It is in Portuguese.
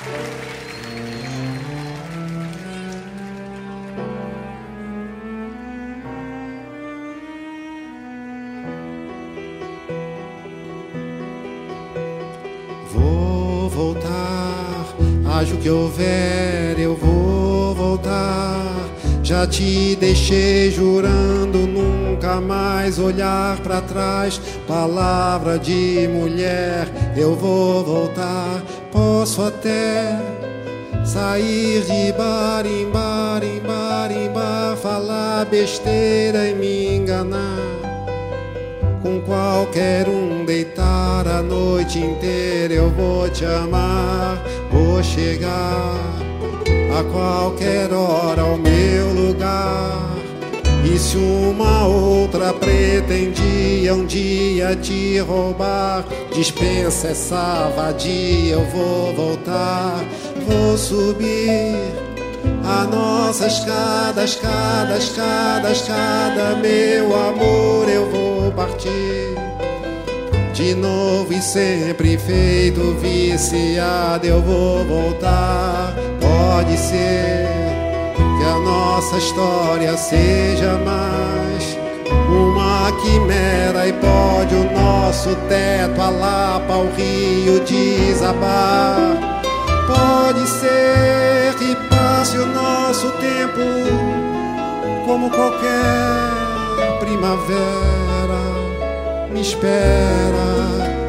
Vou voltar, haja o que houver, eu vou voltar. Já te deixei jurando nunca mais olhar pra trás. Palavra de mulher, eu vou voltar. Posso até sair de bar em bar, em bar, em bar, falar besteira e me enganar. Com qualquer um deitar a noite inteira, eu vou te amar. Vou chegar a qualquer hora ao meu lugar. E se uma outra pretendia um dia te roubar, dispensa essa vadia, eu vou voltar. Vou subir a nossa escada, escada, escada, escada. Meu amor, eu vou partir de novo e sempre feito viciado. Eu vou voltar. Pode ser que a nossa história seja mais uma quimera, e pode o nosso teto a Lapa, o rio desabar. Pode ser que passe o nosso tempo como qualquer primavera. Me espera,